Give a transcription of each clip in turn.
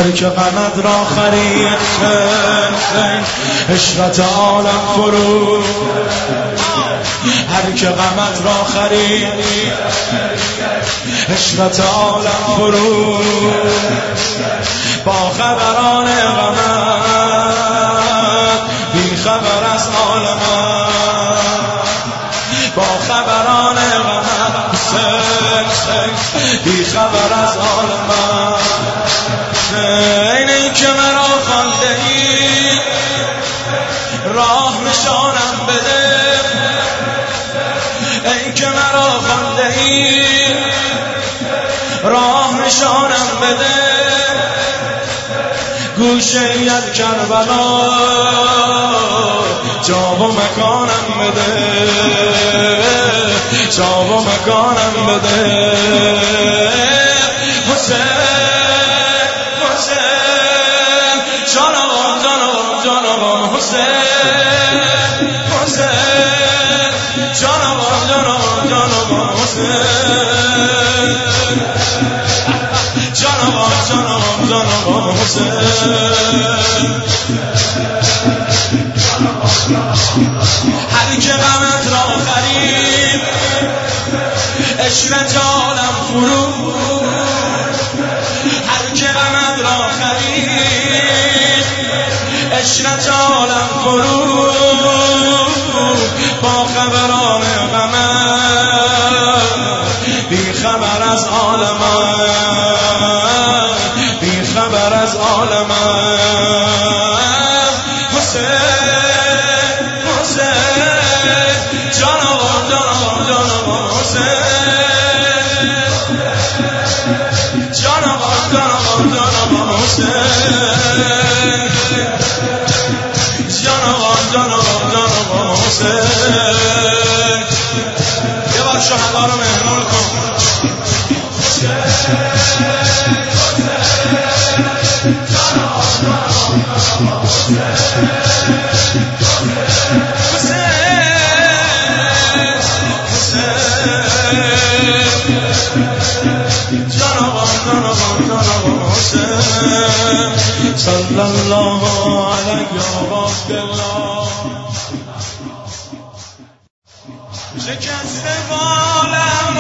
هر که غمت را خرید عشرت عالم فرو، هر که غمت را خرید عشرت عالم فرو، با خبران غمت بی خبر از عالمت، با خبران غمت بی خبر از عالمت. اینی که مرا خوانده ای راه نشانم بده، ای که مرا خوانده ای راه نشانم بده، گوشه ید کربلا جا و مکانم بده، جا و مکانم بده. حسین حسین جانم جانم جانم حسین حسین جانم جانم جانم حسین جانم جانم جانم حسین. هر که غمت را خرید عشرت عالم فرو، هر که غمت را خرید عشرت عالم فرو، با خبران غمت بی خبر از عالمت، بی خبر از عالمت. حسین حسین جانم جانم جانم حسین جانم جانم جانم حسین جانم جانم جانم حسین. یه بار شهدا رو مهمون کن. صلی الله علیه و الله. شکست بالم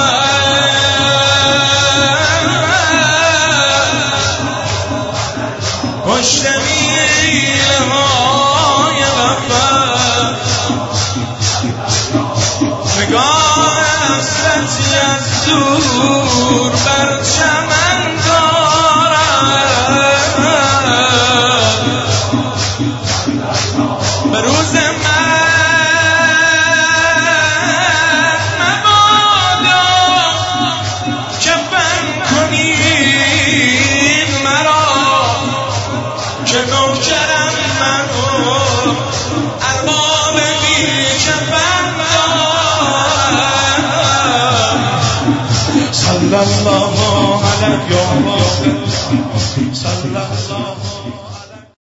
پشت میله های غفلت، نگاه حسرتی از دور بر چمن دارد، به روز من مبادا که بند کنید مرا، که نوکرم من و ارباب بی که بند دارد. صلی الله علیه و آله. صلی الله